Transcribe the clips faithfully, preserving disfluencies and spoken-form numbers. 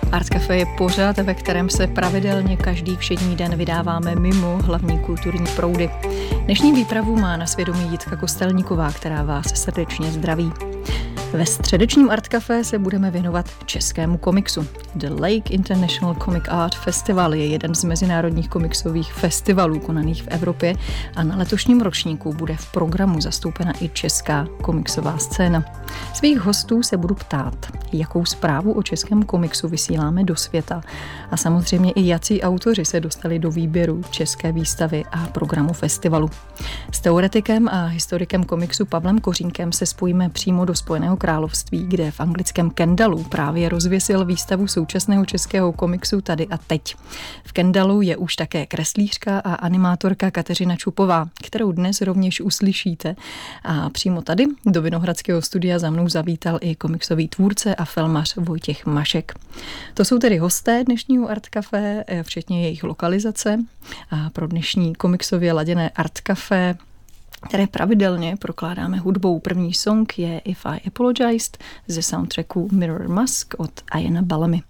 Art Café je pořad, ve kterém se pravidelně každý všední den vydáváme mimo hlavní kulturní proudy. Dnešní výpravu má na svědomí Jitka Kostelníková, která vás srdečně zdraví. Ve středečním Art Café se budeme věnovat českému komiksu. The Lake International Comic Art Festival je jeden z mezinárodních komiksových festivalů konaných v Evropě a na letošním ročníku bude v programu zastoupena i česká komiksová scéna. Svých hostů se budu ptát, jakou zprávu o českém komiksu vysíláme do světa a samozřejmě i jací autoři se dostali do výběru české výstavy a programu festivalu. S teoretikem a historikem komiksu Pavlem Kořínkem se spojíme přímo do Spojeného království, kde v anglickém Kendalu právě rozvěsil výstavu současného českého komiksu Tady a teď. V Kendalu je už také kreslířka a animátorka Kateřina Čupová, kterou dnes rovněž uslyšíte. A přímo tady do Vinohradského studia za mnou zavítal i komiksový tvůrce a filmař Vojtěch Mašek. To jsou tedy hosté dnešního Art Café, včetně jejich lokalizace. A pro dnešní komiksově laděné Art Café, které pravidelně prokládáme hudbou. První song je If I Apologized ze soundtracku Mirror Mask od Iana Bellamy.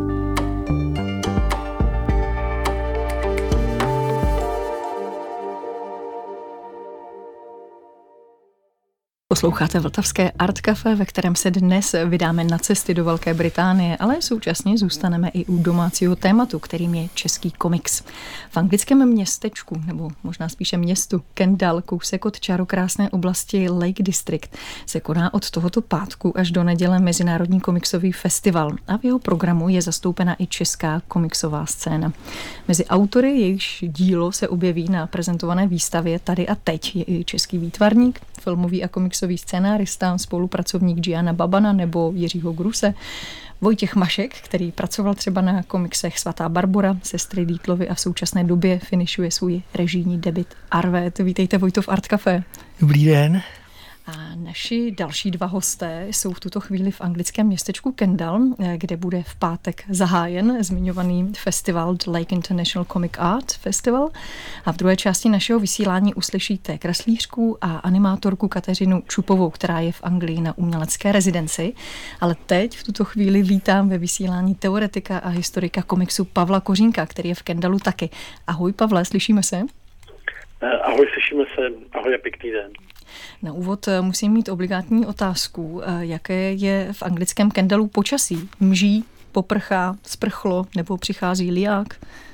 Posloucháte Vltavské Art Café, ve kterém se dnes vydáme na cesty do Velké Británie, ale současně zůstaneme i u domácího tématu, kterým je český komiks. V anglickém městečku, nebo možná spíše městu Kendal, kousek od čarokrásné oblasti Lake District, se koná od tohoto pátku až do neděle Mezinárodní komiksový festival a v jeho programu je zastoupena i česká komiksová scéna. Mezi autory, jejichž dílo se objeví na prezentované výstavě Tady a teď, je i český výtvarník, filmový a komiksový scénárista, spolupracovník Giana Babana nebo Jiřího Gruse, Vojtěch Mašek, který pracoval třeba na komiksech Svatá Barbora, Sestry Dietlovy a v současné době finišuje svůj režijní debut Arvet. Vítejte, Vojto, v Art Café. Dobrý den. A naši další dva hosté jsou v tuto chvíli v anglickém městečku Kendal, kde bude v pátek zahájen zmiňovaný festival The Lake International Comic Art Festival. A v druhé části našeho vysílání uslyšíte kreslířku a animátorku Kateřinu Čupovou, která je v Anglii na umělecké rezidenci. Ale teď v tuto chvíli vítám ve vysílání teoretika a historika komiksu Pavla Kořínka, který je v Kendalu taky. Ahoj, Pavle, slyšíme se? Ahoj, slyšíme se. Ahoj a pěkný den. Na úvod musím mít obligátní otázku. Jaké je v anglickém Kendalu počasí? Mží, poprchá, sprchlo nebo přichází liák?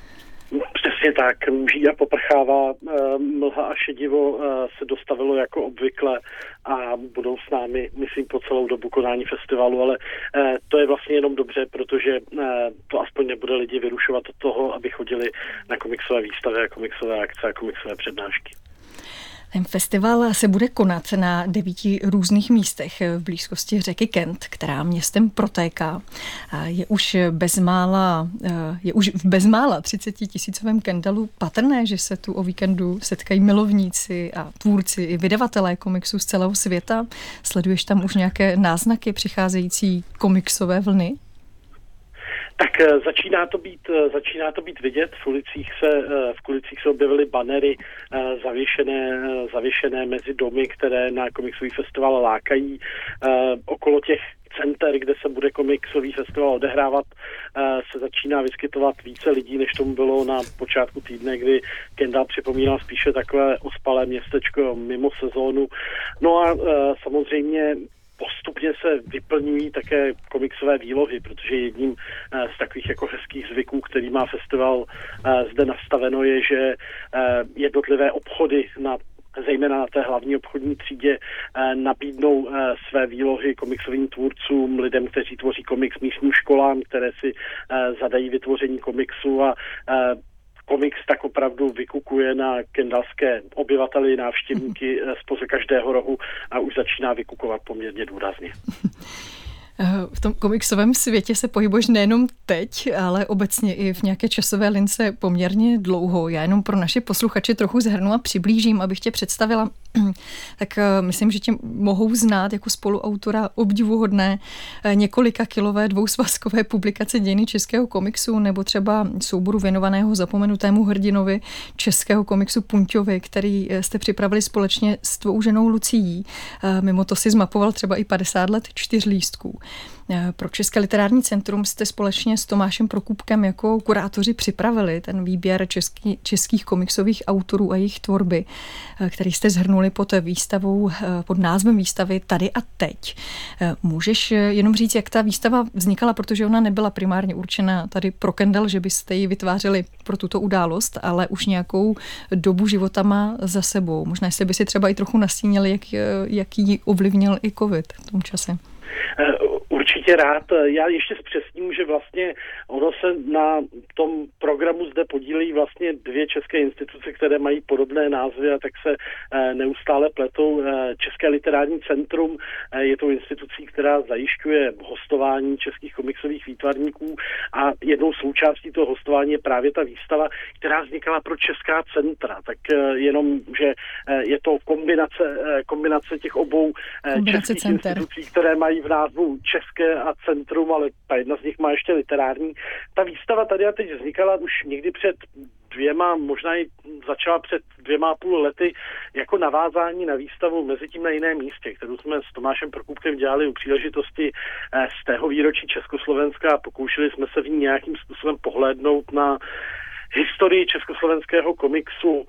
Přesně tak, mží a poprchává, mlha a šedivo se dostavilo jako obvykle a budou s námi, myslím, po celou dobu konání festivalu, ale to je vlastně jenom dobře, protože to aspoň nebude lidi vyrušovat od toho, aby chodili na komiksové výstavy a komiksové akce a komiksové přednášky. Ten festival se bude konat na devíti různých místech v blízkosti řeky Kent, která městem protéká. Je už bezmála, je už v bezmála třicetitisícovém Kendalu patrné, že se tu o víkendu setkají milovníci a tvůrci i vydavatelé komiksu z celého světa. Sleduješ tam už nějaké náznaky přicházející komiksové vlny? Tak začíná to být, začíná to být vidět. V ulicích se, v ulicích se objevily banery zavěšené, zavěšené mezi domy, které na komiksový festival lákají. Okolo těch center, kde se bude komiksový festival odehrávat, se začíná vyskytovat více lidí, než tomu bylo na počátku týdne, kdy Kendal připomínal spíše takové ospalé městečko mimo sezónu. No a samozřejmě postupně se vyplňují také komiksové výlohy, protože jedním z takových jako hezkých zvyků, který má festival zde nastaveno, je, že jednotlivé obchody na zejména na té hlavní obchodní třídě nabídnou své výlohy komiksovým tvůrcům, lidem, kteří tvoří komiks, místním školám, které si zadají vytvoření komiksu a komiks tak opravdu vykukuje na kendalské obyvateli, návštěvníky spoza každého rohu a už začíná vykukovat poměrně důrazně. V tom komiksovém světě se pohybuješ nejenom teď, ale obecně i v nějaké časové lince poměrně dlouho. Já jenom pro naše posluchače trochu zhrnu a přiblížím, abych tě představila. Tak myslím, že tě mohou znát jako spoluautora obdivuhodné několika kilové dvousvazkové publikace dějiny českého komiksu nebo třeba souboru věnovaného zapomenutému hrdinovi českého komiksu Punťovi, který jste připravili společně s tvou ženou Lucií. Mimo to si zmapoval třeba i padesát let čtyřlístků. Pro České literární centrum jste společně s Tomášem Prokupkem jako kurátoři připravili ten výběr český, českých komiksových autorů a jejich tvorby, který jste shrnuli pod výstavou, pod názvem výstavy Tady a teď. Můžeš jenom říct, jak ta výstava vznikala, protože ona nebyla primárně určena tady pro Kendall, že byste ji vytvářeli pro tuto událost, ale už nějakou dobu života má za sebou. Možná jste by si třeba i trochu nastínili, jak, jak ji ovlivnil i covid v tom čase. Určitě rád. Já ještě zpřesním, že vlastně ono se na tom programu zde podílejí vlastně dvě české instituce, které mají podobné názvy a tak se neustále pletou. České literární centrum je to institucí, která zajišťuje hostování českých komiksových výtvarníků a jednou součástí toho hostování je právě ta výstava, která vznikala pro česká centra. Tak jenom, že je to kombinace, kombinace těch obou kombinace českých center. institucí, které mají v názvu české a centrum, ale ta jedna z nich má ještě literární. Ta výstava Tady a teď vznikala už někdy před dvěma, možná i začala před dvěma a půl lety jako navázání na výstavu Mezitím na jiném místě, kterou jsme s Tomášem Prokupkem dělali u příležitosti z tého výročí Československa a pokoušeli jsme se v ní nějakým způsobem pohlédnout na historii československého komiksu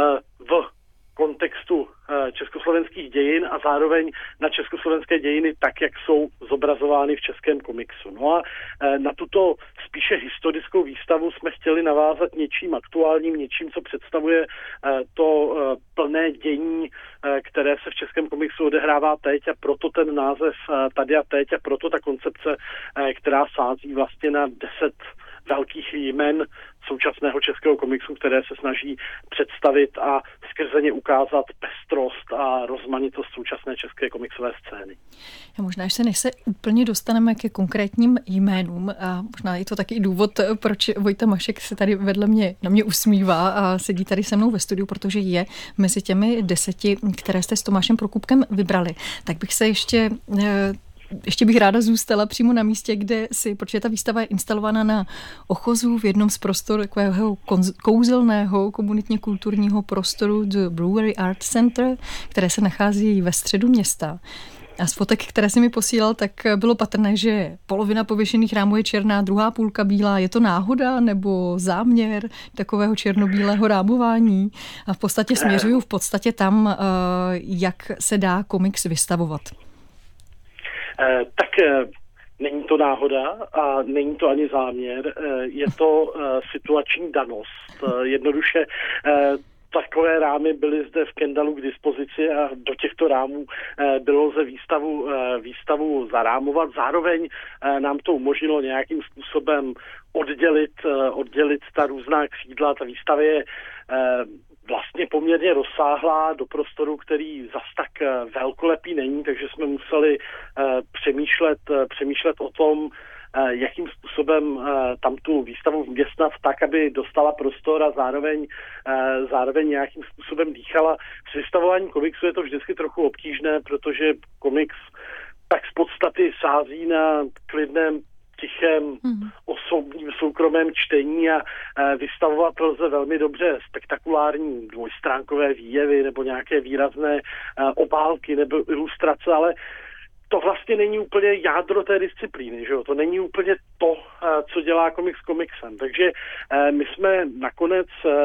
v kontextu československých dějin a zároveň na československé dějiny tak, jak jsou zobrazovány v českém komiksu. No a na tuto spíše historickou výstavu jsme chtěli navázat něčím aktuálním, něčím, co představuje to plné dění, které se v českém komiksu odehrává teď a proto ten název Tady a teď a proto ta koncepce, která sází vlastně na deset velkých jmen současného českého komiksu, které se snaží představit a skrze ně ukázat pestrost a rozmanitost současné české komiksové scény. A možná, že se než se úplně dostaneme ke konkrétním jménům a možná je to taky důvod, proč Vojta Mašek se tady vedle mě na mě usmívá a sedí tady se mnou ve studiu, protože je mezi těmi deseti, které jste s Tomášem Prokupkem vybrali. Tak bych se ještě Ještě bych ráda zůstala přímo na místě, kde si, protože ta výstava je instalovaná na Ochozu v jednom z prostor takového kouzelného komunitně kulturního prostoru The Brewery Art Center, které se nachází ve středu města. A z fotek, které si mi posílal, tak bylo patrné, že polovina pověšených rámů je černá, druhá půlka bílá. Je to náhoda nebo záměr takového černobílého rámování? A v podstatě směřuju v podstatě tam, jak se dá komiks vystavovat. Eh, tak eh, není to náhoda a není to ani záměr, eh, je to eh, situační danost. Eh, jednoduše eh, takové rámy byly zde v Kendallu k dispozici a do těchto rámů eh, bylo lze výstavu, eh, výstavu zarámovat. Zároveň eh, nám to umožnilo nějakým způsobem oddělit, eh, oddělit ta různá křídla. Ta výstava je eh, vlastně poměrně rozsáhlá do prostoru, který zas tak velkolepý není, takže jsme museli přemýšlet, přemýšlet o tom, jakým způsobem tam tu výstavu vměstnat tak, aby dostala prostor a zároveň, zároveň nějakým způsobem dýchala. Při vystavování komiksu je to vždycky trochu obtížné, protože komiks tak z podstaty sází na klidném tichém, osobním, soukromém čtení a vystavovat lze velmi dobře spektakulární dvojstránkové výjevy nebo nějaké výrazné obálky nebo ilustrace, ale to vlastně není úplně jádro té disciplíny, že jo? To není úplně to, co dělá komiks komiksem. Takže my jsme nakonec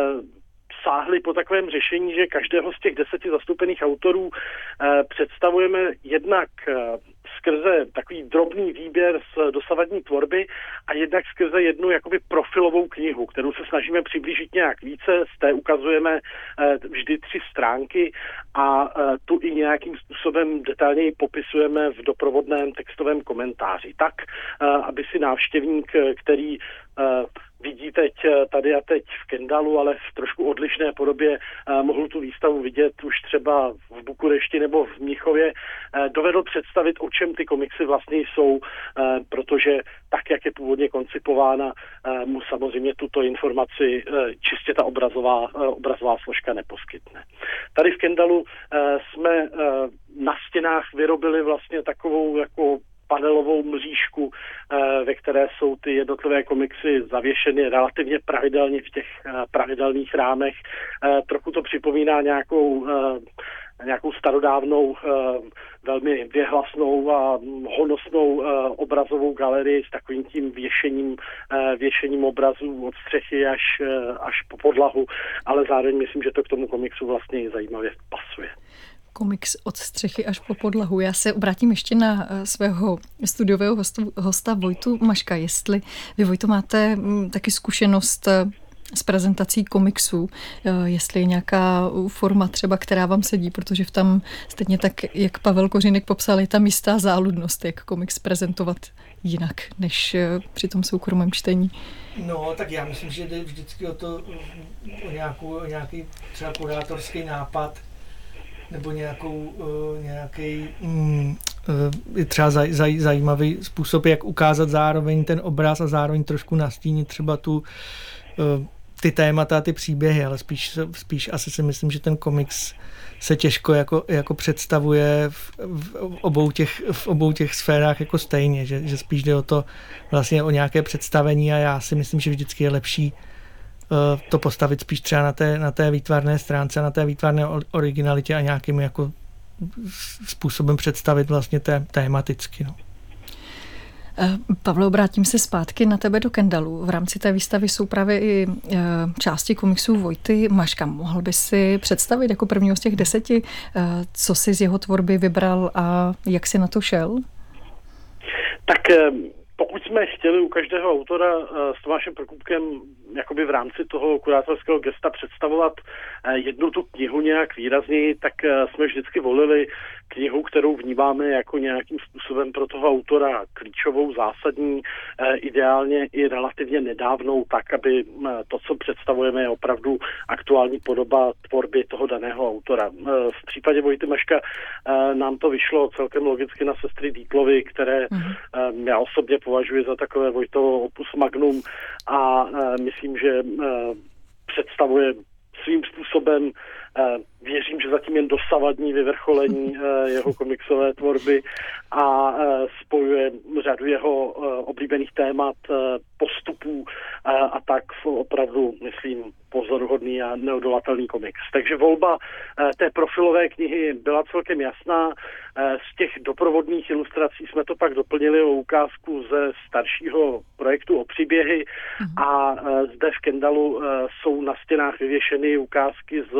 sáhli po takovém řešení, že každého z těch deseti zastoupených autorů představujeme jednak skrze takový drobný výběr z dosavadní tvorby a jednak skrze jednu jakoby profilovou knihu, kterou se snažíme přiblížit nějak více. Z té ukazujeme vždy tři stránky a tu i nějakým způsobem detailněji popisujeme v doprovodném textovém komentáři. Tak, aby si návštěvník, který vidí teď tady a teď v Kendallu, ale v trošku odlišné podobě mohl tu výstavu vidět už třeba v Bukurešti nebo v Mnichově, dovedl představit, o čem ty komiksy vlastně jsou, protože tak, jak je původně koncipována, mu samozřejmě tuto informaci čistě ta obrazová, obrazová složka neposkytne. Tady v Kendallu jsme na stěnách vyrobili vlastně takovou jako panelovou mřížku, ve které jsou ty jednotlivé komiksy zavěšeny relativně pravidelně v těch pravidelných rámech. Trochu to připomíná nějakou nějakou starodávnou, velmi věhlasnou a honosnou obrazovou galerii s takovým tím věšením, věšením obrazů od střechy až, až po podlahu, ale zároveň myslím, že to k tomu komiksu vlastně zajímavě pasuje. Komiks od střechy až po podlahu. Já se obrátím ještě na svého studiového hostu, hosta Vojtu Maška. Jestli vy, Vojto, máte taky zkušenost s prezentací komiksů, jestli je nějaká forma třeba, která vám sedí, protože v tam stejně tak, jak Pavel Kořínek popsal, je tam jistá záludnost, jak komiks prezentovat jinak, než při tom soukromém čtení. No, tak já myslím, že jde vždycky o to, o, nějakou, o nějaký třeba kurátorský nápad, nebo nějakou, uh, nějaký mm, uh, třeba zaj, zaj, zajímavý způsob, jak ukázat zároveň ten obraz a zároveň trošku nastínit třeba tu, uh, ty témata, ty příběhy, ale spíš, spíš asi si myslím, že ten komiks se těžko jako, jako představuje v, v, obou těch, v obou těch sférách jako stejně, že, že spíš jde o to vlastně o nějaké představení a já si myslím, že vždycky je lepší to postavit spíš třeba na té, na té výtvarné stránce, na té výtvarné originalitě a nějakým jako způsobem představit vlastně té, tématicky. No. Pavle, obrátím se zpátky na tebe do Kendalu. V rámci té výstavy jsou právě i části komiksů Vojty Maška. Mohl by si představit jako prvního z těch deseti, co jsi z jeho tvorby vybral a jak jsi na to šel? Tak pokud jsme chtěli u každého autora s Tomášem Prokupkem jakoby v rámci toho kurátorského gesta představovat jednu tu knihu nějak výrazněji, tak jsme vždycky volili knihu, kterou vnímáme jako nějakým způsobem pro toho autora klíčovou, zásadní, ideálně i relativně nedávnou, tak, aby to, co představujeme, je opravdu aktuální podoba tvorby toho daného autora. V případě Vojty Maška nám to vyšlo celkem logicky na Sestry Dietlovy, které mm. já osobně považuji za takové Vojtovo opus magnum a myslím, že představuje svým způsobem, věřím, že zatím jen dosavadní vyvrcholení jeho komiksové tvorby a spojuje řadu jeho oblíbených témat, postupů a tak opravdu, myslím, pozoruhodný a neodolatelný komiks. Takže volba té profilové knihy byla celkem jasná. Z těch doprovodných ilustrací jsme to pak doplnili o ukázku ze staršího projektu o příběhy a zde v Kendalu jsou na stěnách vyvěšeny ukázky z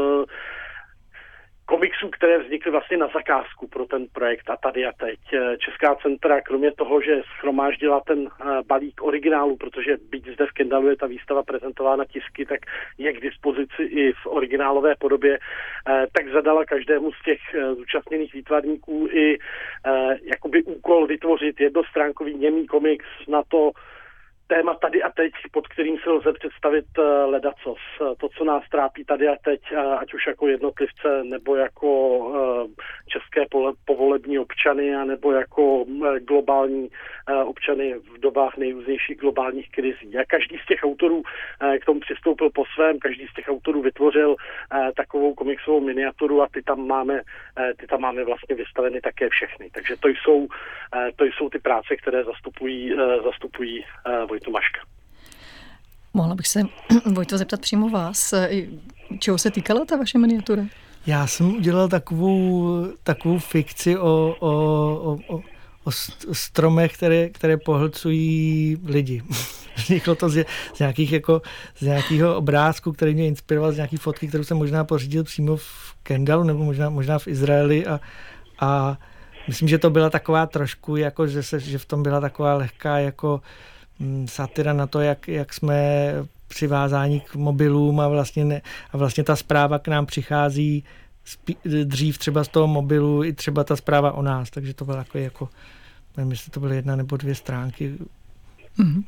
komiksů, které vznikly vlastně na zakázku pro ten projekt a tady a teď. Česká centra, kromě toho, že shromáždila ten balík originálu, protože byť zde v Kendalu je ta výstava prezentována tisky, tak je k dispozici i v originálové podobě, tak zadala každému z těch zúčastněných výtvarníků i jakoby úkol vytvořit jednostránkový němý komiks na to téma tady a teď, pod kterým se lze představit ledacos. To, co nás trápí tady a teď, ať už jako jednotlivce, nebo jako české povolební občany, nebo jako globální občany v dobách nejrůznějších globálních krizí. A každý z těch autorů k tomu přistoupil po svém, každý z těch autorů vytvořil takovou komiksovou miniaturu a ty tam máme, ty tam máme vlastně vystaveny také všechny. Takže to jsou, to jsou ty práce, které zastupují, zastupují Vojtu Maška. Mohla bych se, Vojto, zeptat přímo vás, čeho se týkala ta vaše miniatura? Já jsem udělal takovou, takovou fikci o, o, o, o stromech, které, které pohlcují lidi. Vzniklo to z, z, nějakých jako, z nějakého obrázku, který mě inspiroval, z nějaký fotky, kterou jsem možná pořídil přímo v Kendalu nebo možná, možná v Izraeli a, a myslím, že to byla taková trošku, jako, že, se, že v tom byla taková lehká jako satira na to, jak, jak jsme přivázáni k mobilům a vlastně, ne, a vlastně ta zpráva k nám přichází spí, dřív třeba z toho mobilu i třeba ta zpráva o nás, takže to bylo jako, jako nevím, jestli to byly jedna nebo dvě stránky. Mm-hmm.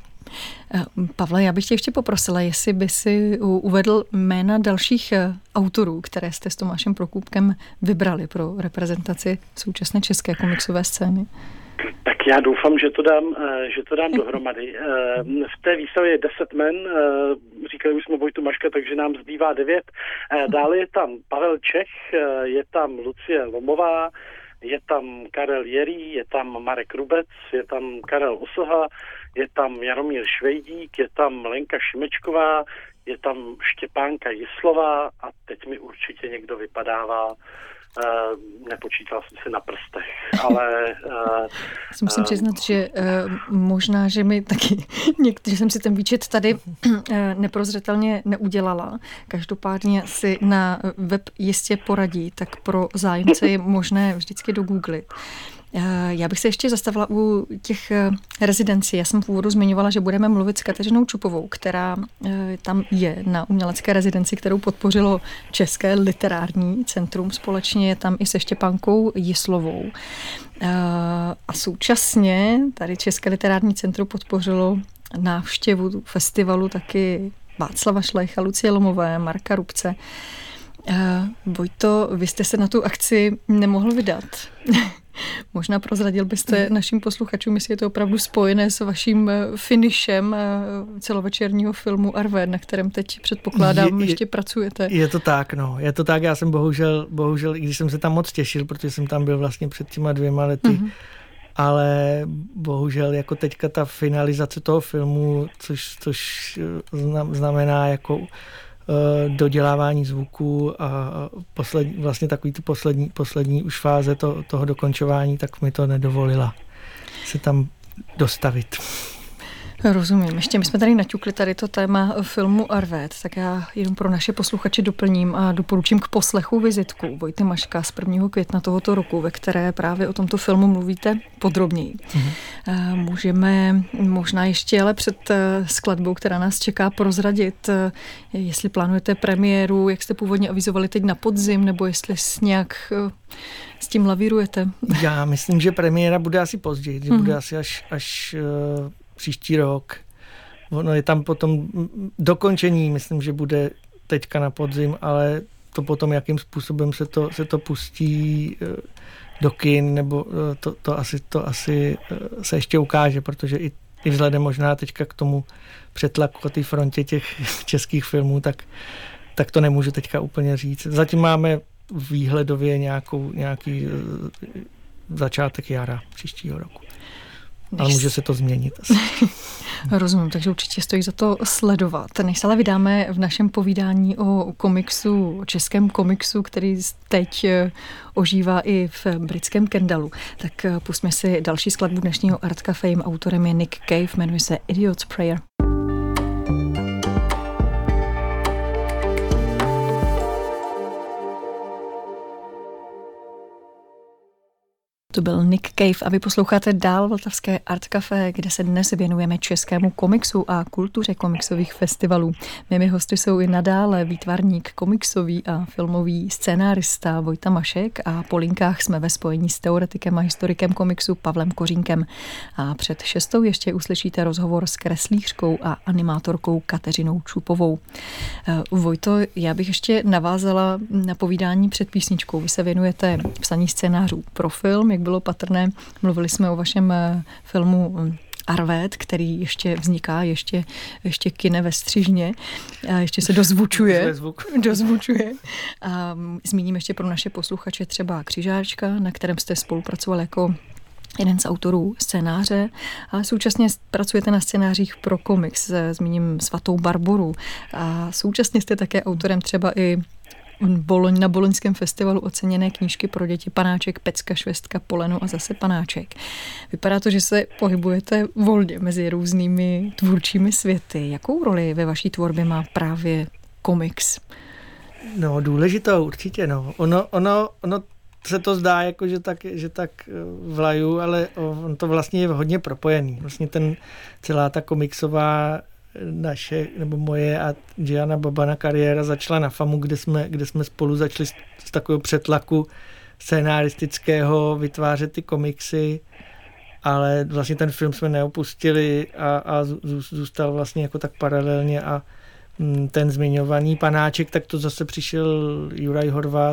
Pavle, já bych tě ještě poprosila, jestli by si uvedl jména dalších autorů, které jste s Tomášem Prokupkem vybrali pro reprezentaci současné české komiksové scény. Tak já doufám, že to dám, že to dám dohromady. V té výstavě je deset men, říkali už jsme Vojtu Maška, takže nám zbývá devět. Dále je tam Pavel Čech, je tam Lucie Lomová, je tam Karel Jerý, je tam Marek Rubec, je tam Karel Osoha, je tam Jaromír Švejdík, je tam Lenka Šimečková, je tam Štěpánka Jislová a teď mi určitě někdo vypadává. nepočítal jsem si na prstech, ale... Musím přiznat, že možná, že mi taky, že jsem si ten výčet tady neprozřetelně neudělala. Každopádně si na web jistě poradí, tak pro zájemce je možné vždycky dogooglit. Já bych se ještě zastavila u těch rezidencí. Já jsem v úvodu zmiňovala, že budeme mluvit s Kateřinou Čupovou, která tam je na umělecké rezidenci, kterou podpořilo České literární centrum. Společně je tam i se Štěpánkou Jislovou. A současně tady České literární centrum podpořilo návštěvu festivalu taky Václava Šlejcha, Lucie Lomové, Marka Rubce. Vojto, vy jste se na tu akci nemohl vydat. Možná prozradil byste našim posluchačům, jestli je to opravdu spojené s vaším finišem celovečerního filmu Arvéd, na kterém teď předpokládám, je, ještě pracujete. Je to tak, no. Je to tak, já jsem bohužel, bohužel, i když jsem se tam moc těšil, protože jsem tam byl vlastně před těma dvěma lety, mm-hmm. ale bohužel jako teďka ta finalizace toho filmu, což, což znamená jako dodělávání zvuku a poslední, vlastně takový ty poslední, poslední už fáze to, toho dokončování, tak mi to nedovolila se tam dostavit. Rozumím. Ještě my jsme tady naťukli tady to téma filmu Arvéd, tak já jenom pro naše posluchače doplním a doporučím k poslechu vizitku Vojty Maška z prvního května tohoto roku, ve které právě o tomto filmu mluvíte podrobněji. Mm-hmm. Můžeme možná ještě ale před skladbou, která nás čeká, prozradit, jestli plánujete premiéru, jak jste původně avizovali teď na podzim, nebo jestli nějak s tím lavírujete. Já myslím, že premiéra bude asi později, že mm-hmm. bude asi až, až příští rok. Ono je tam potom dokončení, myslím, že bude teďka na podzim, ale to potom, jakým způsobem se to, se to pustí do kin, nebo to, to, asi, to asi se ještě ukáže, protože i, i vzhledem možná teďka k tomu přetlaku o té frontě těch českých filmů, tak, tak to nemůžu teďka úplně říct. Zatím máme výhledově nějakou, nějaký začátek jara příštího roku. Ale může se to změnit asi. Rozumím, takže určitě stojí za to sledovat. Než se ale vydáme v našem povídání o komiksu, o českém komiksu, který teď ožívá i v britském Kendalu, tak pusťme si další skladbu dnešního Art Café. Autorem je Nick Cave, jmenuje se Idiot's Prayer. To byl Nick Cave a vy posloucháte dál Vltavské Art Café, kde se dnes věnujeme českému komiksu a kultuře komiksových festivalů. Mými hosty jsou i nadále výtvarník komiksový a filmový scénárista Vojta Mašek a po linkách jsme ve spojení s teoretikem a historikem komiksu Pavlem Kořínkem. A před šestou ještě uslyšíte rozhovor s kreslířkou a animátorkou Kateřinou Čupovou. Vojto, já bych ještě navázala na povídání před písničkou. Vy se věnujete psaní scénářů pro film, jak bylo patrné. Mluvili jsme o vašem filmu Arvéd, který ještě vzniká, ještě, ještě kine ve Střižně a ještě se dozvučuje. dozvučuje. A zmíním ještě pro naše posluchače třeba Křižáčka, na kterém jste spolupracoval jako jeden z autorů scénáře, ale současně pracujete na scénářích pro komiks. Zmíním Svatou Barboru. A současně jste také autorem třeba i Boloň, na Boloňském festivalu oceněné knížky pro děti Panáček, Pecka, Švestka, Poleno a zase Panáček. Vypadá to, že se pohybujete volně mezi různými tvůrčími světy. Jakou roli ve vaší tvorbě má právě komiks? No, důležitou určitě, no. Ono, ono, ono se to zdá, jako, že tak, že tak vlaju, ale on to vlastně je hodně propojený. Vlastně ten, celá ta komiksová naše, nebo moje a Gianna Babana kariéra začala na FAMu, kde jsme, kde jsme spolu začali z, z takového přetlaku scénaristického vytvářet ty komiksy, ale vlastně ten film jsme neopustili a, a zůstal vlastně jako tak paralelně a ten zmiňovaný Panáček, tak to zase přišel Juraj Horvát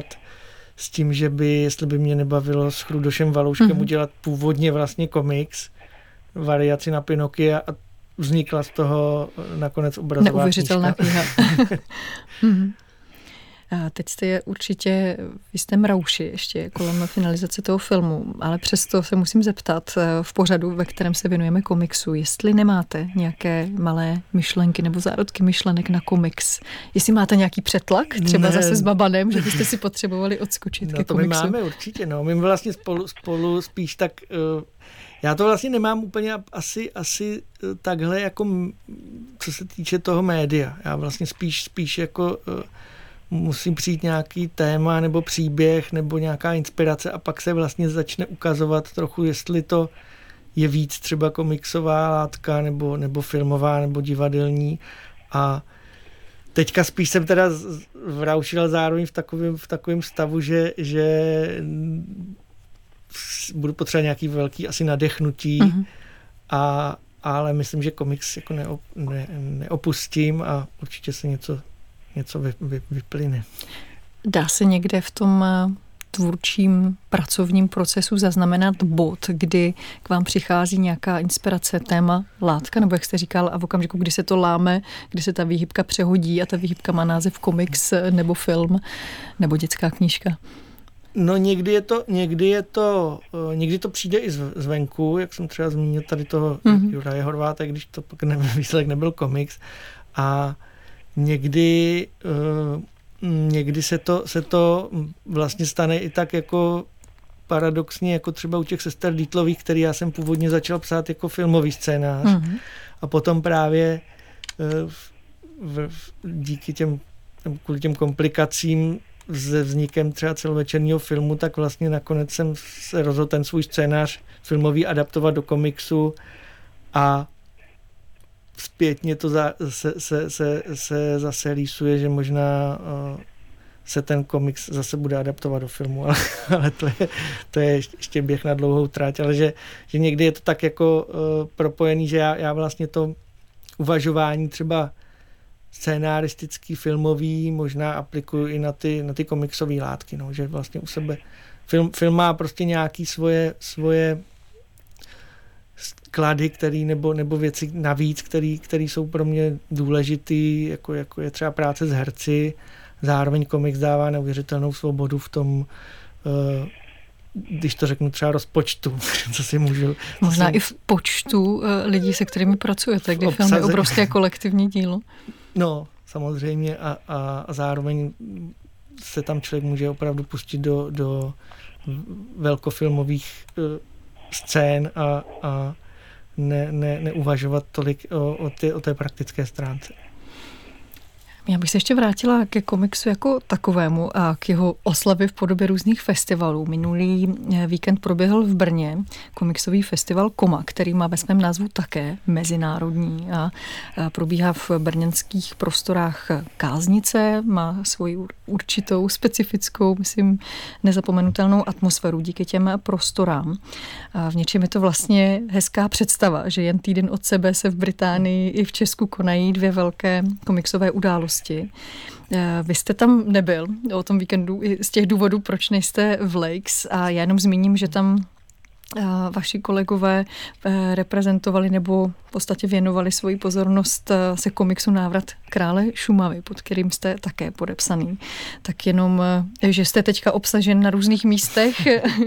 s tím, že by, jestli by mě nebavilo s Chrudošem Valouškem mm-hmm. udělat původně vlastně komiks, variaci na Pinokia a vznikla z toho nakonec obrazová neuvěřitelná kniha. mm-hmm. A teď jste je určitě v jistém rauši ještě kolem finalizace toho filmu, ale přesto se musím zeptat v pořadu, ve kterém se věnujeme komiksu, jestli nemáte nějaké malé myšlenky nebo zárodky myšlenek na komiks. Jestli máte nějaký přetlak, třeba ne. zase s Babanem, že byste si potřebovali odskočit no, ke to komiksu. My máme určitě, no. My vlastně spolu, spolu spíš tak... Uh, já to vlastně nemám úplně asi, asi takhle jako, co se týče toho média. Já vlastně spíš, spíš jako uh, musím přijít nějaký téma nebo příběh nebo nějaká inspirace a pak se vlastně začne ukazovat trochu, jestli to je víc třeba komiksová látka nebo, nebo filmová nebo divadelní. A teďka spíš jsem teda vraušil zároveň v takovém, v takovém stavu, že, že budu potřebovat nějaký velký asi nadechnutí, mm-hmm. a, ale myslím, že komiks jako neop, ne, neopustím a určitě se něco, něco vy, vy, vyplyne. Dá se někde v tom tvůrčím pracovním procesu zaznamenat bod, kdy k vám přichází nějaká inspirace, téma, látka, nebo jak jste říkal, a v okamžiku, kdy se to láme, kdy se ta výhybka přehodí a ta výhybka má název komiks nebo film nebo dětská knížka? No někdy je to, někdy je to, někdy to přijde i zvenku, jak jsem třeba zmínil tady toho mm-hmm. Juraje Horváta, když to pak ne, výsledek nebyl komiks. A někdy, někdy se to, se to vlastně stane i tak jako paradoxně, jako třeba u těch sester Dietlových, který já jsem původně začal psát jako filmový scénář. Mm-hmm. A potom právě v, v, díky těm, kvůli těm komplikacím se vznikem třeba celovečerního filmu, tak vlastně nakonec jsem se rozhodl ten svůj scénář filmový adaptovat do komiksu a zpětně to za, se, se, se, se zase rýsuje, že možná uh, se ten komiks zase bude adaptovat do filmu, ale, ale to, je, to je ještě běh na dlouhou tráť, ale že, že někdy je to tak jako uh, propojený, že já, já vlastně to uvažování třeba scénaristický, filmový, možná aplikuju i na ty, na ty komiksové látky, no, že vlastně u sebe film, film má prostě nějaký svoje, svoje sklady, který, nebo, nebo věci navíc, který, který jsou pro mě důležitý, jako, jako je třeba práce s herci, zároveň komiks dává neuvěřitelnou svobodu v tom, uh, když to řeknu třeba rozpočtu, co si můžu... Možná si... i v počtu uh, lidí, se kterými pracujete, kdy film je obrovské kolektivní dílo. No, samozřejmě a, a, a zároveň se tam člověk může opravdu pustit do, do velkofilmových uh, scén a, a ne, ne, neuvažovat tolik o, o, ty, o té praktické stránce. Já bych se ještě vrátila ke komiksu jako takovému a k jeho oslavě v podobě různých festivalů. Minulý víkend proběhl v Brně komiksový festival Koma, který má ve svém názvu také mezinárodní a probíhá v brněnských prostorách Káznice, má svoji určitou specifickou, myslím, nezapomenutelnou atmosféru díky těm prostorám. A v něčem je to vlastně hezká představa, že jen týden od sebe se v Británii i v Česku konají dvě velké komiksové události. Vy jste tam nebyl o tom víkendu i z těch důvodů, proč nejste v Lakes, a já jenom zmíním, že tam vaši kolegové reprezentovali nebo v podstatě věnovali svoji pozornost se komiksu Návrat krále Šumavy, pod kterým jste také podepsaný. Tak jenom, že jste teďka obsažen na různých místech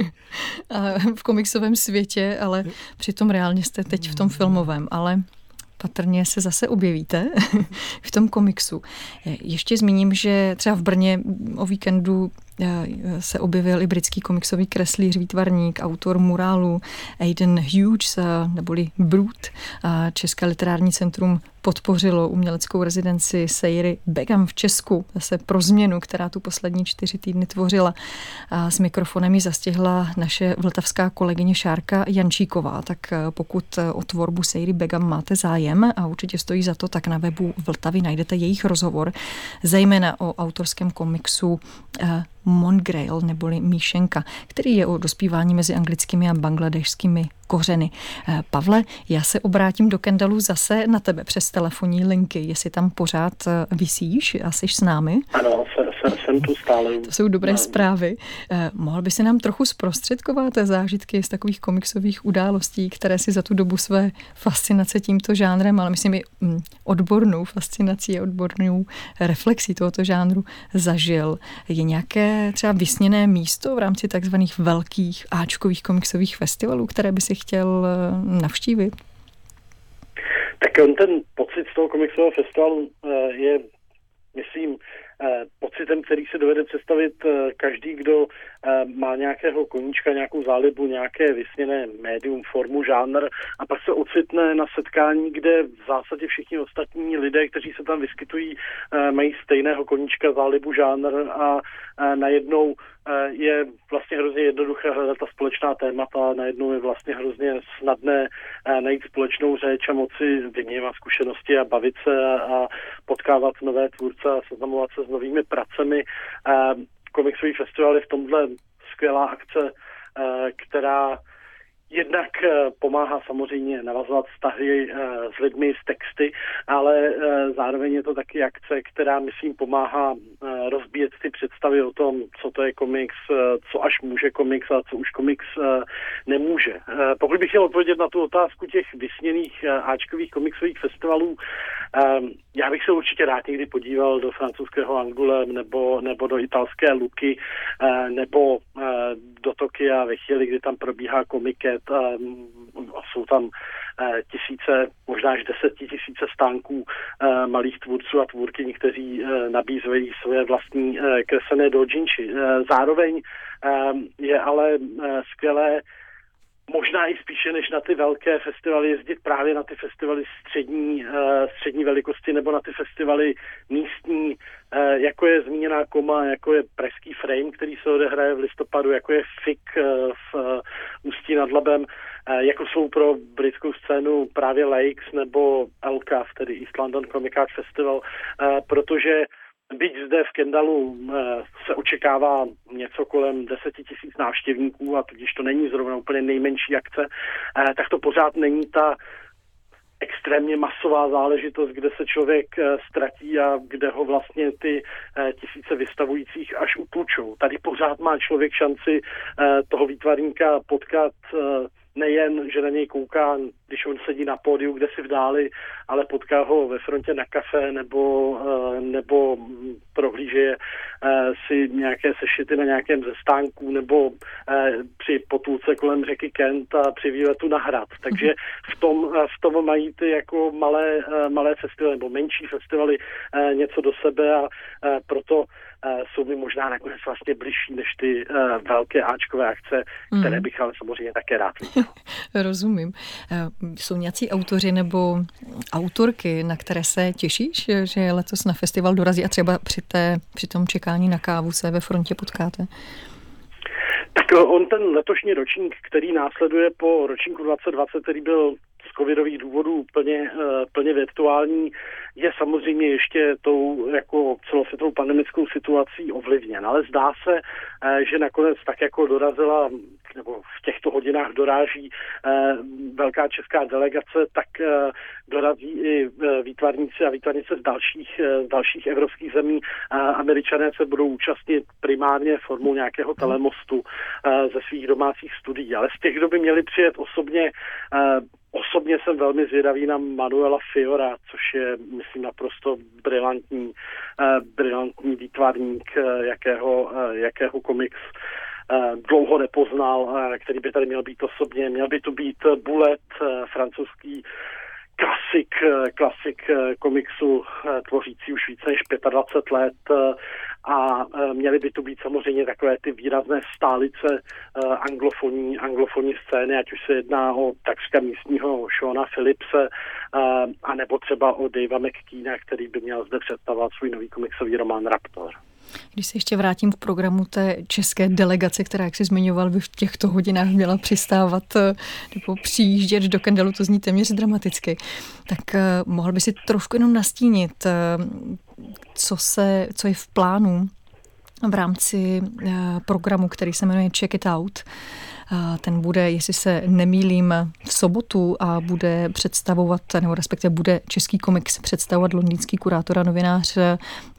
v komiksovém světě, ale přitom reálně jste teď v tom filmovém, ale patrně se zase objevíte v tom komiksu. Ještě zmíním, že třeba v Brně o víkendu se objevil i britský komiksový kreslíř, výtvarník, autor murálu Aidan Hughes, neboli Brut. České literární centrum podpořilo uměleckou rezidenci Seiry Begum v Česku, zase pro změnu, která tu poslední čtyři týdny tvořila. A s mikrofonem ji zastihla naše vltavská kolegyně Šárka Jančíková, tak pokud o tvorbu Seiry Begum máte zájem a určitě stojí za to, tak na webu Vltavy najdete jejich rozhovor, zejména o autorském komiksu Mongrail neboli Míšenka, který je o dospívání mezi anglickými a bangladešskými kořeny. Pavle, já se obrátím do Kendalu zase na tebe přes telefonní linky, jestli tam pořád visíš a jsi s námi. Ano, jsem tu stále. To jsou dobré no. zprávy. Eh, mohl by si nám trochu zprostředkovat zážitky z takových komiksových událostí, které si za tu dobu své fascinace tímto žánrem, ale myslím i mm, odbornou fascinací a odbornou reflexí tohoto žánru zažil. Je nějaké třeba vysněné místo v rámci takzvaných velkých áčkových komiksových festivalů, které by si chtěl navštívit? Tak on ten pocit z toho komiksového festivalu je, myslím, pocitem, který se dovede představit každý, kdo má nějakého koníčka, nějakou zálibu, nějaké vysněné médium, formu, žánr a pak se ocitne na setkání, kde v zásadě všichni ostatní lidé, kteří se tam vyskytují, mají stejného koníčka, zálibu, žánr a najednou je vlastně hrozně jednoduché hledat ta společná témata, najednou je vlastně hrozně snadné najít společnou řeč a moci vyměňovat zkušenosti a bavit se a potkávat nové tvůrce a seznamovat se s novými pracemi. Komiksový festival je v tomhle skvělá akce, která jednak pomáhá samozřejmě navazovat vztahy s lidmi, s texty, ale zároveň je to taky akce, která, myslím, pomáhá rozbíjet ty představy o tom, co to je komiks, co až může komiks a co už komiks nemůže. Pokud bych chtěl odpovědět na tu otázku těch vysněných áčkových komiksových festivalů, já bych se určitě rád někdy podíval do francouzského Angoulême nebo, nebo do italské Luky nebo do Tokia ve chvíli, kdy tam probíhá komiket. Jsou tam tisíce, možná až desetitisíce stánků malých tvůrců a tvůrkyní, kteří nabízejí svoje vlastní kreslené doujinshi. Zároveň je ale skvělé možná i spíše než na ty velké festivaly jezdit právě na ty festivaly střední, střední velikosti nebo na ty festivaly místní, jako je zmíněná Koma, jako je Pražský Frame, který se odehraje v listopadu, jako je F I K v Ústí nad Labem, jako jsou pro britskou scénu právě Lakes nebo L C A F, tedy East London Comic Art Festival, protože byť zde v Kendalu se očekává něco kolem deseti tisíc návštěvníků a tudíž to není zrovna úplně nejmenší akce, tak to pořád není ta extrémně masová záležitost, kde se člověk ztratí a kde ho vlastně ty tisíce vystavujících až utlučou. Tady pořád má člověk šanci toho výtvarníka potkat nejen, že na něj kouká, když on sedí na pódiu, kde si v dáli, ale potká ho ve frontě na kafe nebo, nebo prohlíže si nějaké sešity na nějakém ze stánků nebo při potulce kolem řeky Kent a při výletu na hrad. Takže v tom, v tom mají ty jako malé, malé festivaly nebo menší festivaly něco do sebe a proto jsou mi možná nakonec vlastně bližší než ty uh, velké áčkové akce, které mm. bych ale samozřejmě také rád viděl. Rozumím. Jsou nějací autoři nebo autorky, na které se těšíš, že letos na festival dorazí a třeba při, té, při tom čekání na kávu se ve frontě potkáte? Tak on ten letošní ročník, který následuje po ročníku dvacet dvacet, který byl z covidových důvodů plně, plně virtuální, je samozřejmě ještě tou jako celosvětovou pandemickou situací ovlivněn. Ale zdá se, že nakonec tak jako dorazila, nebo v těchto hodinách doráží velká česká delegace, tak dorazí i výtvarníci a výtvarnice z dalších, z dalších evropských zemí. Američané se budou účastnit primárně formou nějakého telemostu ze svých domácích studií. Ale z těch, kdo by měli přijet osobně, Osobně jsem velmi zvědavý na Manuela Fiora, což je, myslím, naprosto brilantní, eh, brilantní výtvarník, eh, jakého, eh, jakého komiks eh, dlouho nepoznal, eh, který by tady měl být osobně. Měl by to být Bullet, eh, francouzský klasik, eh, klasik eh, komiksu, eh, tvořící už více než dvacet pět let eh, a e, měly by tu být samozřejmě takové ty výrazné stálice e, anglofonní, anglofonní scény, ať už se jedná o takřka místního Seana Phillipse, e, anebo třeba o Davea McKeana, který by měl zde představovat svůj nový komiksový román Raptor. Když se ještě vrátím k programu té české delegace, která, jak jsi zmiňoval, by v těchto hodinách měla přistávat nebo přijíždět do Kendalu, to zní téměř dramaticky, tak uh, mohl by si trošku jenom nastínit, uh, co, se, co je v plánu v rámci uh, programu, který se jmenuje Check It Out. Uh, ten bude, jestli se nemýlím, v sobotu a bude představovat, nebo respektive bude český komiks představovat londýnský kurátor a novinář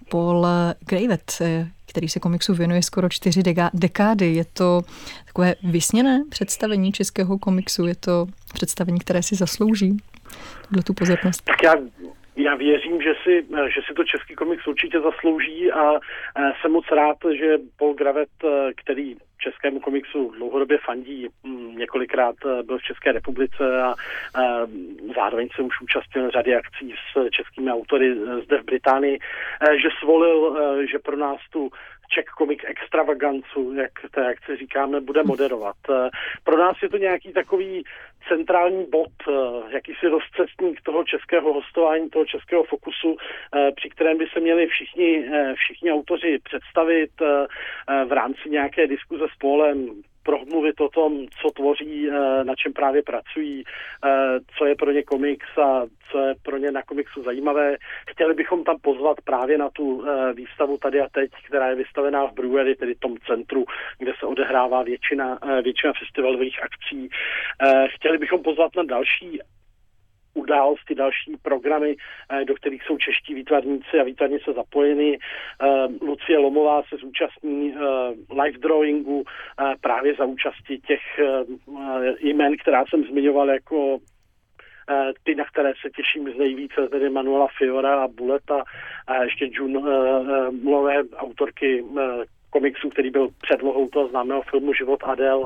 Paul Gravett, který se komiksu věnuje skoro čtyři dekády. Je to takové vysněné představení českého komiksu? Je to představení, které si zaslouží tuhle tu pozornost? Tak já, já věřím, že si, že si to český komiks určitě zaslouží a jsem moc rád, že Paul Gravett, který českému komiksu dlouhodobě fandí, několikrát byl v České republice a zároveň se už účastnil řady akcí s českými autory zde v Británii, že svolil, že pro nás tu Czech Comic extravagancu, jak té akci říkáme, bude moderovat. Pro nás je to nějaký takový centrální bod, jakýsi rozcestník toho českého hostování, toho českého fokusu, při kterém by se měli všichni, všichni autoři představit v rámci nějaké diskuze s Paulem, promluvit o tom, co tvoří, na čem právě pracují, co je pro ně komiks a co je pro ně na komiksu zajímavé. Chtěli bychom tam pozvat právě na tu výstavu Tady a teď, která je vystavená v Brewery, tedy tom centru, kde se odehrává většina, většina festivalových akcí. Chtěli bychom pozvat na další události, další programy, do kterých jsou čeští výtvarníci a výtvarnice zapojeny. Lucie Lomová se zúčastní live drawingu právě za účasti těch jmen, která jsem zmiňoval jako ty, na které se těším z nejvíce, tedy Manuela Fiora a Buleta a ještě June Mulové, autorky komiksu, který byl předlohou toho známého filmu Život Adel.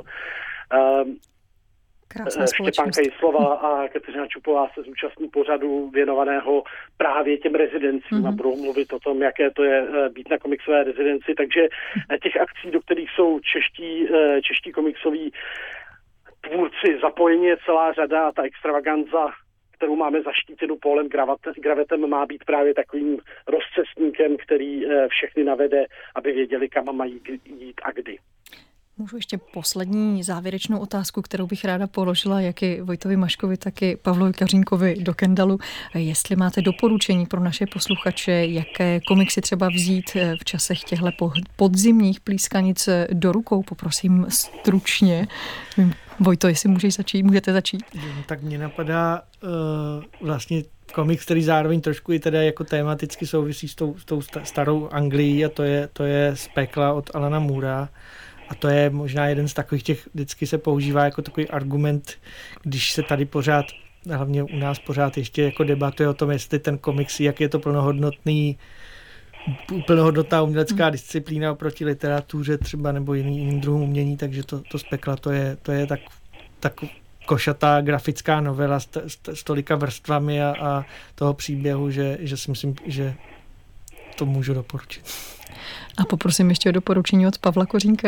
Štěpánka Jislova a Kateřina Čupová se zúčastní pořadu věnovaného právě těm rezidencím mm-hmm. a budou mluvit o tom, jaké to je být na komiksové rezidenci. Takže těch akcí, do kterých jsou čeští, čeští komiksoví tvůrci zapojení, je celá řada a ta extravaganza, kterou máme zaštítěnu Paulem Gravettem, má být právě takovým rozcestníkem, který všechny navede, aby věděli, kam mají jít a kdy. Můžu ještě poslední závěrečnou otázku, kterou bych ráda položila jak i Vojtovi Maškovi, tak i Pavlovi Kařínkovi do Kendalu. Jestli máte doporučení pro naše posluchače, jaké komiksy třeba vzít v časech těchto podzimních plískanic do rukou, poprosím stručně. Vojto, jestli můžeš začít, můžete začít? Tak mě napadá uh, vlastně komiks, který zároveň trošku i teda jako tematicky souvisí s tou, s tou starou Anglií a to je, to je Z pekla od Alana Moora. A to je možná jeden z takových těch, vždycky se používá jako takový argument, když se tady pořád, hlavně u nás pořád ještě jako debatuje o tom, jestli ten komiks, jak je to plnohodnotný, plnohodnotná umělecká disciplína oproti literatuře třeba nebo jiný, jiným druhům umění, takže to, to Z pekla, to je, to je tak, tak košatá grafická novela s, s, s tolika vrstvami a, a toho příběhu, že, že si myslím, že to můžu doporučit. A poprosím ještě o doporučení od Pavla Kořínka.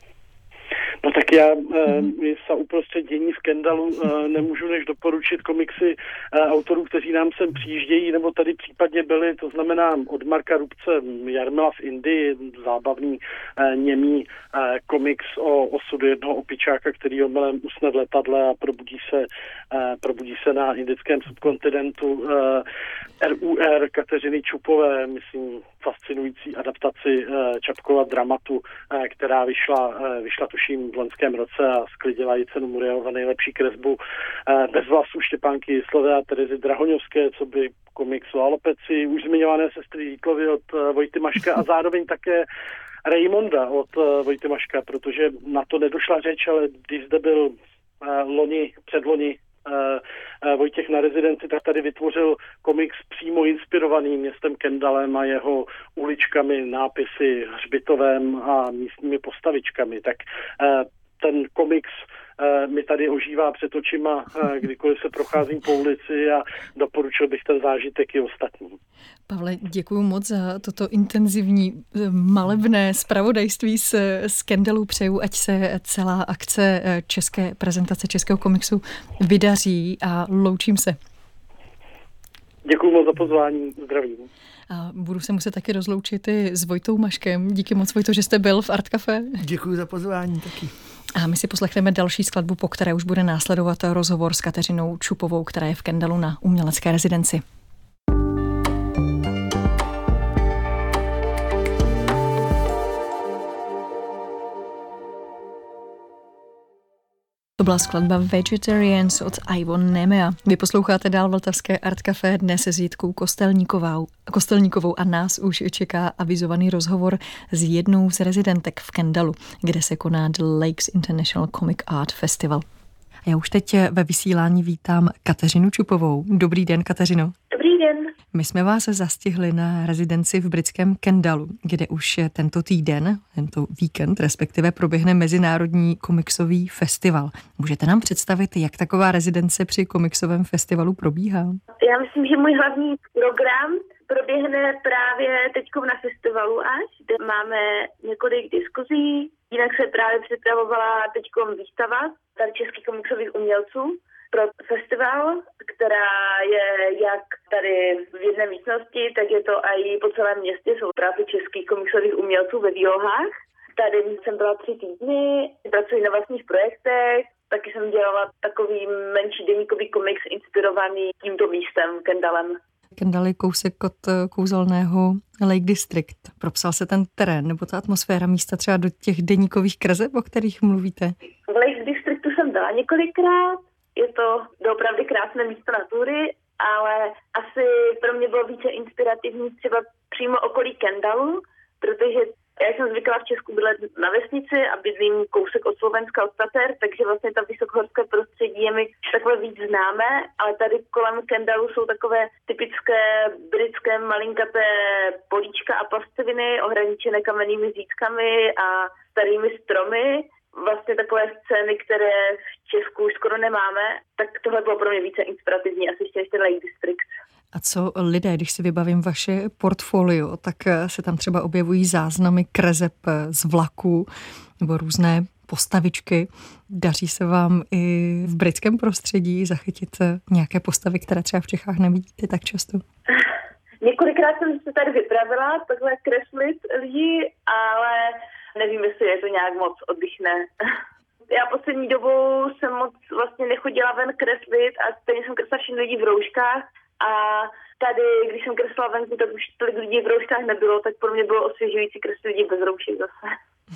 No tak já e, sa uprostřed dění v Kendalu e, nemůžu než doporučit komiksy e, autorů, kteří nám sem přijíždějí nebo tady případně byli, to znamená od Marka Rubce Jarmila v Indii, zábavný e, němý e, komiks o osudu jednoho opičáka, který omylem usne v letadle a probudí se, e, probudí se na indickém subkontinentu. E, R U R Kateřiny Čupové, myslím, fascinující adaptaci e, Čapkova dramatu, e, která vyšla, e, vyšla tuším v loňském roce a sklidila i cenu Muriel za nejlepší kresbu. E, bez vlasů Štěpánky Jislové a Terezy Drahoňovské, co by komiks o alopeci, už zmiňované sestry Jítlovy od e, Vojty Maška a zároveň také Raymonda od e, Vojty Maška, protože na to nedošla řeč, ale když zde byl e, loni, předloni Uh, Vojtěch na rezidenci, tak tady vytvořil komiks přímo inspirovaný městem Kendalem a jeho uličkami, nápisy, hřbitovem a místními postavičkami. Tak uh, ten komiks uh, mi tady ožívá před očima, uh, kdykoliv se procházím po ulici a doporučil bych ten zážitek i ostatním. Pavle, děkuji moc za toto intenzivní malebné zpravodajství z, z Kendalu. Přeju, ať se celá akce české prezentace českého komiksu vydaří a loučím se. Děkuji moc za pozvání, zdravím. A budu se muset taky rozloučit i s Vojtou Maškem. Díky moc, Vojto, že jste byl v Art Café. Děkuji za pozvání taky. A my si poslechneme další skladbu, po které už bude následovat rozhovor s Kateřinou Čupovou, která je v Kendalu na umělecké rezidenci. To byla skladba Vegetarians od Ivon Nemea. Vy posloucháte dál Vltavské Art Café dnes s Jitkou Kostelníkovou. Kostelníkovou a nás už čeká avizovaný rozhovor s jednou z rezidentek v Kendalu, kde se koná The Lakes International Comic Art Festival. Já už teď ve vysílání vítám Kateřinu Čupovou. Dobrý den, Kateřino. Dobrý den. My jsme vás zastihli na rezidenci v britském Kendalu, kde už tento týden, tento víkend, respektive proběhne Mezinárodní komiksový festival. Můžete nám představit, jak taková rezidence při komiksovém festivalu probíhá? Já myslím, že můj hlavní program proběhne právě teďko na festivalu až, kde máme několik diskuzí. Jinak se právě připravovala teďko výstava tady českých komiksových umělců pro festival, která je jak tady v jedné místnosti, tak je to i po celém městě, jsou právě českých komiksových umělců ve výlohách. Tady jsem byla tři týdny, pracuji na vlastních projektech, taky jsem dělala takový menší deníkový komiks inspirovaný tímto místem, Kendalem. Kendal je kousek od kouzelného Lake District. Propsal se ten terén nebo ta atmosféra místa třeba do těch deníkových kreseb, o kterých mluvíte? V Lake Districtu jsem byla několikrát. Je to opravdu krásné místo natury, ale asi pro mě bylo více inspirativní třeba přímo okolí Kendalu, protože já jsem zvyklá v Česku bydlet na vesnici a bydlím kousek od Slovenska, od Tater, takže vlastně ta vysokohorské prostředí je mi takové víc známé, ale tady kolem Kendalu jsou takové typické britské malinkaté políčka a plastoviny, ohraničené kamennými zítkami a starými stromy. Vlastně takové scény, které v Česku už skoro nemáme, tak tohle bylo pro mě více inspirativní, asi ještě ten Lake District. A co lidé, když si vybavím vaše portfolio, tak se tam třeba objevují záznamy kreseb z vlaku nebo různé postavičky. Daří se vám i v britském prostředí zachytit nějaké postavy, které třeba v Čechách nevidíte tak často? Několikrát jsem se tady vypravila takhle kreslit lidi, ale nevím, jestli je to nějak moc oddychné. Já poslední dobou jsem moc vlastně nechodila ven kreslit a stejně jsem kreslila všechny lidi v rouškách. A tady, když jsem kreslila venku, tak už tolik lidí v rouškách nebylo, tak pro mě bylo osvěžující kreslit lidí bez roušek zase.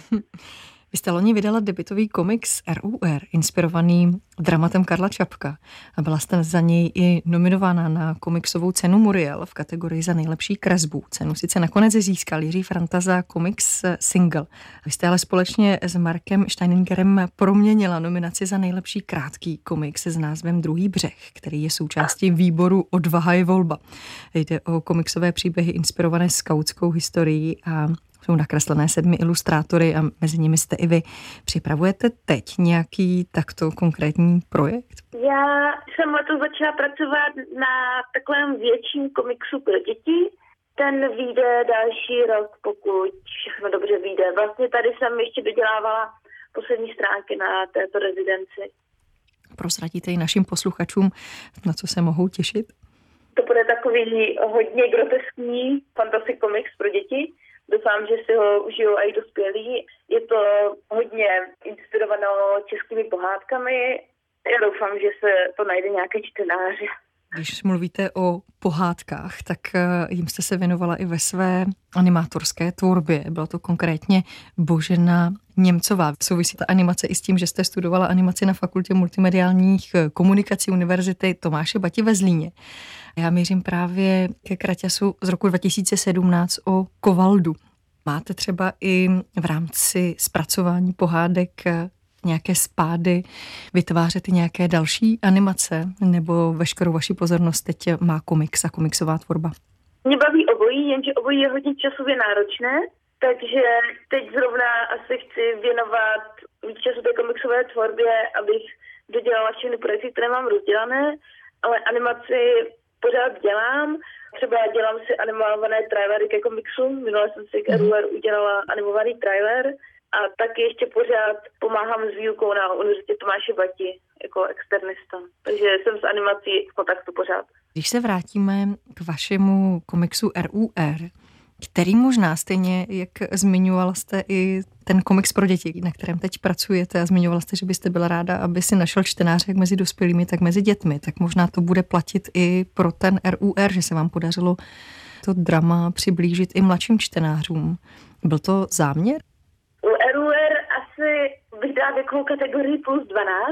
Vy jste loni vydala debutový komiks R U R, inspirovaný dramatem Karla Čapka. A byla jste za něj i nominována na komiksovou cenu Muriel v kategorii za nejlepší kresbu. Cenu sice nakonec získal Jiří Franta za komiks Single. Vy jste ale společně s Markem Steiningerem proměnila nominaci za nejlepší krátký komiks s názvem Druhý břeh, který je součástí výboru Odvaha je volba. Jde o komiksové příběhy inspirované skautskou historií a jsou nakreslené sedmi ilustrátory a mezi nimi jste i vy. Připravujete teď nějaký takto konkrétní projekt? Já jsem letos začala pracovat na takovém větším komiksu pro děti. Ten vyjde další rok, pokud všechno dobře vyjde. Vlastně tady jsem ještě dodělávala poslední stránky na této rezidenci. Prozradíte i našim posluchačům, na co se mohou těšit? To bude takový hodně groteskní fantasy komiks pro děti. Doufám, že si ho užijou i dospělí. Je to hodně inspirované českými pohádkami. Já doufám, že se to najde nějaké čtenáři. Když mluvíte o pohádkách, tak jim jste se věnovala i ve své animátorské tvorbě. Byla to konkrétně Božena Němcová. Souvisí ta animace i s tím, že jste studovala animaci na Fakultě multimediálních komunikací Univerzity Tomáše Bati ve Zlíně. Já mířím právě ke kraťasu z roku dva tisíce sedmnáct o Kovaldu. Máte třeba i v rámci zpracování pohádek nějaké spády, vytvářet i nějaké další animace, nebo veškerou vaši pozornost teď má komiks a komiksová tvorba? Mě baví obojí, jenže obojí je hodně časově náročné, takže teď zrovna asi chci věnovat víc času té komiksové tvorbě, abych dodělala všechny projekty, které mám rozdělané, ale animaci pořád dělám. Třeba dělám si animované trailery ke komiksu, minule jsem si k R U R udělala animovaný trailer a taky ještě pořád pomáhám s výukou na Univerzitě Tomáše Bati jako externista. Takže jsem s animací v kontaktu pořád. Když se vrátíme k vašemu komiksu R U R, který možná stejně, jak zmiňovala jste i ten komiks pro děti, na kterém teď pracujete a zmiňovala jste, že byste byla ráda, aby si našel čtenáře jak mezi dospělými, tak mezi dětmi, tak možná to bude platit i pro ten R U R, že se vám podařilo to drama přiblížit i mladším čtenářům. Byl to záměr? U R U R asi bych dala věkovou kategorii plus dvanáct,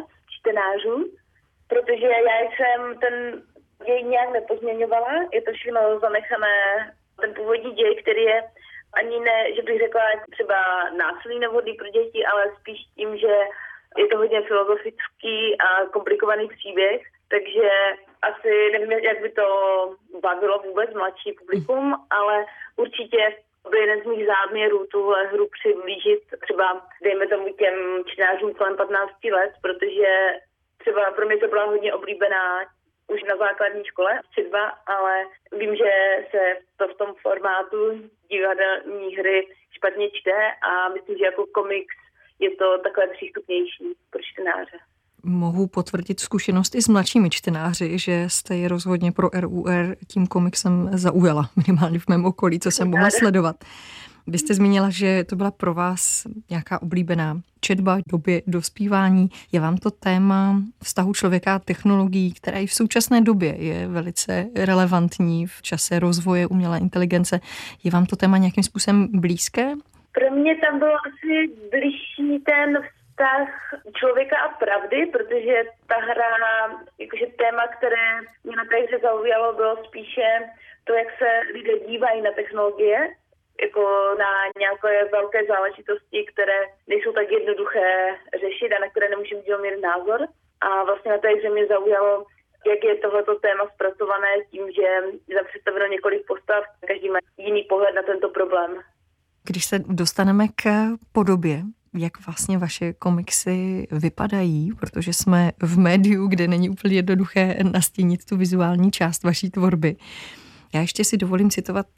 čtenářů, protože já jsem ten děj nějak nepozměňovala, je to všechno zanechané, ten původní děj, který je ani ne, že bych řekla třeba násilný nevhodný pro děti, ale spíš tím, že je to hodně filozofický a komplikovaný příběh, takže asi nevím, jak by to bavilo vůbec mladší publikum, ale určitě byl jeden z mých záměrů tuhle hru přiblížit třeba, dejme tomu, těm čtenářům kolem patnácti let, protože třeba pro mě to byla hodně oblíbená už na základní škole četba, ale vím, že se to v tom formátu divadelní hry špatně čte a myslím, že jako komiks je to takhle přístupnější pro čtenáře. Mohu potvrdit zkušenost i s mladšími čtenáři, že jste je rozhodně pro R U R tím komiksem zaujala, minimálně v mém okolí, co jsem mohla sledovat. Vy jste zmínila, že to byla pro vás nějaká oblíbená četba v době dospívání. Je vám to téma vztahu člověka a technologií, která i v současné době je velice relevantní v čase rozvoje umělé inteligence. Je vám to téma nějakým způsobem blízké? Pro mě tam bylo asi blížší ten vztah člověka a pravdy, protože ta hra, jakože téma, které mě na té hře zaujalo, bylo spíše to, jak se lidé dívají na technologie, jako na nějaké velké záležitosti, které nejsou tak jednoduché řešit a na které nemůžeme mít názor. A vlastně na té hře mě zaujalo, jak je tohleto téma zpracované tím, že je tam představeno několik postav, každý má jiný pohled na tento problém. Když se dostaneme k podobě, jak vlastně vaše komiksy vypadají, protože jsme v médiu, kde není úplně jednoduché nastínit tu vizuální část vaší tvorby. Já ještě si dovolím citovat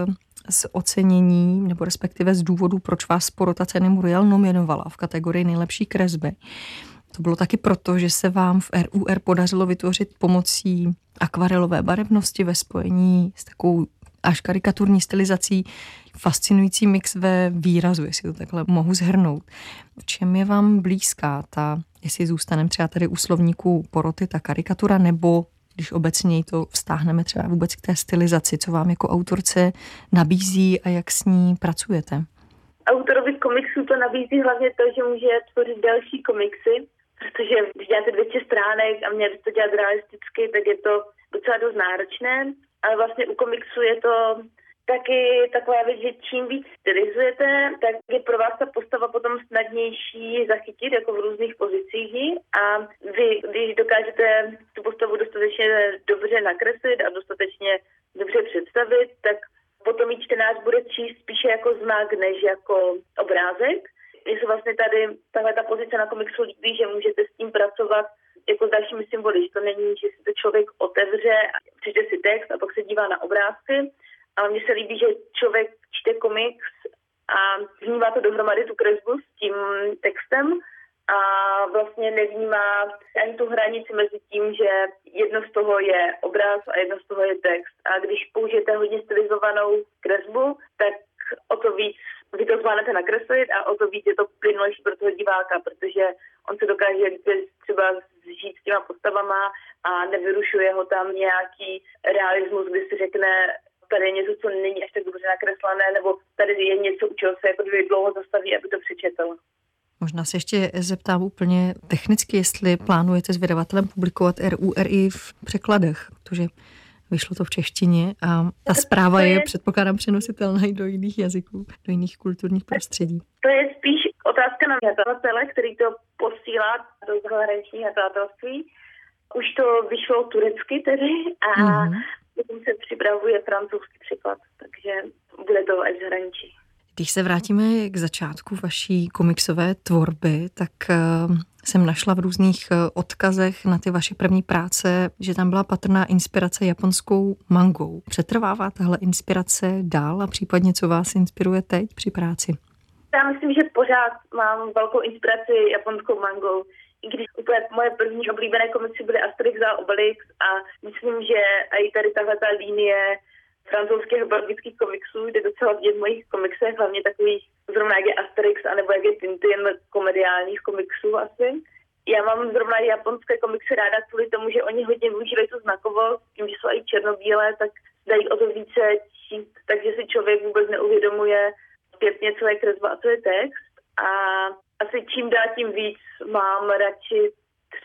z ocenění, nebo respektive z důvodu, proč vás porota ceny Muriel nominovala v kategorii nejlepší kresby. To bylo taky proto, že se vám v R U R podařilo vytvořit pomocí akvarelové barevnosti ve spojení s takovou až karikaturní stylizací fascinující mix ve výrazu, jestli to takhle mohu shrnout. V čem je vám blízká ta, jestli zůstaneme třeba tady u slovníku poroty, ta karikatura, nebo když obecněji to vztáhneme třeba vůbec k té stylizaci, co vám jako autorce nabízí a jak s ní pracujete? Autorovi komiksů to nabízí hlavně to, že může tvořit další komiksy, protože když děláte dvě stě stránek a měli to dělat realisticky, tak je to docela dost náročné. Ale vlastně u komiksu je to taky taková věc, že čím víc stylizujete, tak je pro vás ta postava potom snadnější zachytit jako v různých pozicích. A vy, když dokážete tu postavu dostatečně dobře nakreslit a dostatečně dobře představit, tak potom ji čtenář bude číst spíše jako znak, než jako obrázek. Mně se vlastně tady tahle ta pozice na komiksu líbí, že můžete s tím pracovat jako s dalšími symboly, že to není, že si to člověk otevře, přečte si text a pak se dívá na obrázky, ale mně se líbí, že člověk čte komiks a vnímá to dohromady, tu kresbu s tím textem a vlastně nevnímá ani tu hranici mezi tím, že jedno z toho je obraz a jedno z toho je text. A když použijete hodně stylizovanou kresbu, tak o to víc vy to zvládnete nakreslit a o to víc je to plynulejší pro toho diváka, protože on se dokáže třeba žít s těma postavama a nevyrušuje ho tam nějaký realismus, kdy si řekne, tady je něco, co není až tak dobře nakreslené, nebo tady je něco, u čeho se jako kdyby dlouho zastaví, aby to přečetl. Možná se ještě zeptám úplně technicky, jestli plánujete s vydavatelem publikovat R U R i v překladech, protože vyšlo to v češtině a ta zpráva je, předpokládám, přenositelná i do jiných jazyků, do jiných kulturních prostředí. To je spíš otázka na nakladatele, který to posílá do zahraničních nakladatelství. Už to vyšlo turecky tedy a mm-hmm. potom se připravuje francouzský překlad, takže bude to až v zahraničí. Když se vrátíme k začátku vaší komiksové tvorby, tak jsem našla v různých odkazech na ty vaše první práce, že tam byla patrná inspirace japonskou mangou. Přetrvává tahle inspirace dál a případně co vás inspiruje teď při práci? Já myslím, že pořád mám velkou inspiraci japonskou mangou. I když úplně moje první oblíbené komiksy byly Asterix a Obelix a myslím, že i tady tahleta linie francouzských belgických komiksů jde docela vidět v mojich komiksech, hlavně takových zrovna jak je Asterix, anebo jak je Tintin, komediálních komiksů asi. Já mám zrovna japonské komiksy ráda kvůli tomu, že oni hodně využívají tu znakovost, tím, že jsou i černobílé, tak dají o to více číst, takže si člověk vůbec neuvědomuje zpětně, co je kresba a co je text. A asi čím dál tím víc mám radši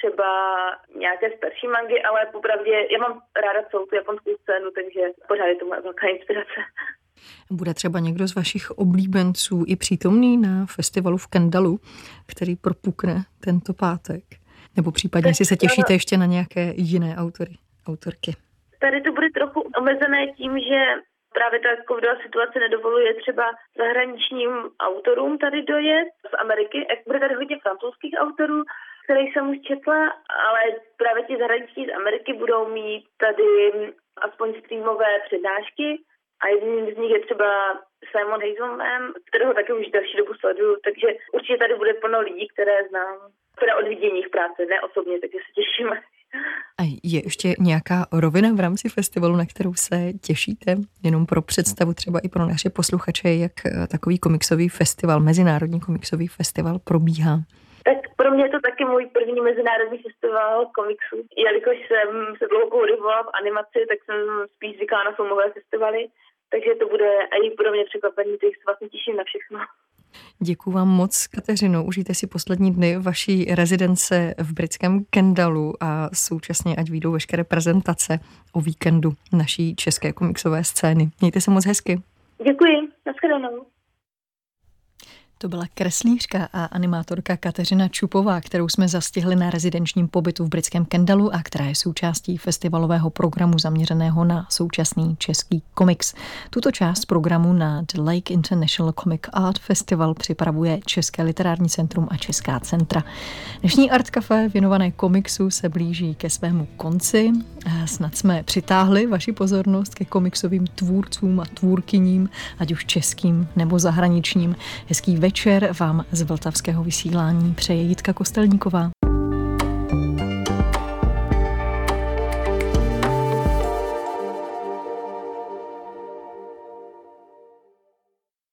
třeba nějaké starší mangy, ale popravdě já mám ráda celou tu japonskou scénu, takže pořád je to moje velká inspirace. Bude třeba někdo z vašich oblíbenců i přítomný na festivalu v Kendalu, který propukne tento pátek? Nebo případně tak, si se těšíte ještě na nějaké jiné autory, autorky? Tady to bude trochu omezené tím, že právě ta covidová situace nedovoluje třeba zahraničním autorům tady dojet z Ameriky. Bude tady hodně francouzských autorů, které jsem už četla, ale právě ti zahraniční z Ameriky budou mít tady aspoň streamové přednášky a jedním z nich je třeba Simon Hazelman, kterého taky už další dobu sleduju, takže určitě tady bude plno lidí, které znám, teda od vidění jejich práce, ne osobně, takže se těšíme. A je ještě nějaká rovina v rámci festivalu, na kterou se těšíte? Jenom pro představu, třeba i pro naše posluchače, jak takový komiksový festival, mezinárodní komiksový festival probíhá? Tak pro mě je to taky můj první mezinárodní festival komiksů. Jelikož jsem se dlouho pohybovala v animaci, tak jsem spíš zvykla na filmové festivaly, takže to bude i pro mě překvapení, takže se vlastně těším na všechno. Děkuji vám moc, Kateřino. Užijte si poslední dny vaší rezidence v britském Kendalu a současně ať vyjdou veškeré prezentace o víkendu naší české komiksové scény. Mějte se moc hezky. Děkuji. Nashledanou. To byla kreslířka a animátorka Kateřina Čupová, kterou jsme zastihli na rezidenčním pobytu v britském Kendalu a která je součástí festivalového programu zaměřeného na současný český komiks. Tuto část programu na The Lake International Comic Art Festival připravuje České literární centrum a Česká centra. Dnešní Art Café věnované komiksu se blíží ke svému konci. Snad jsme přitáhli vaši pozornost ke komiksovým tvůrcům a tvůrkyním, ať už českým nebo zahraničním. Hezký večer vám z vltavského vysílání přeje Jitka Kostelníková.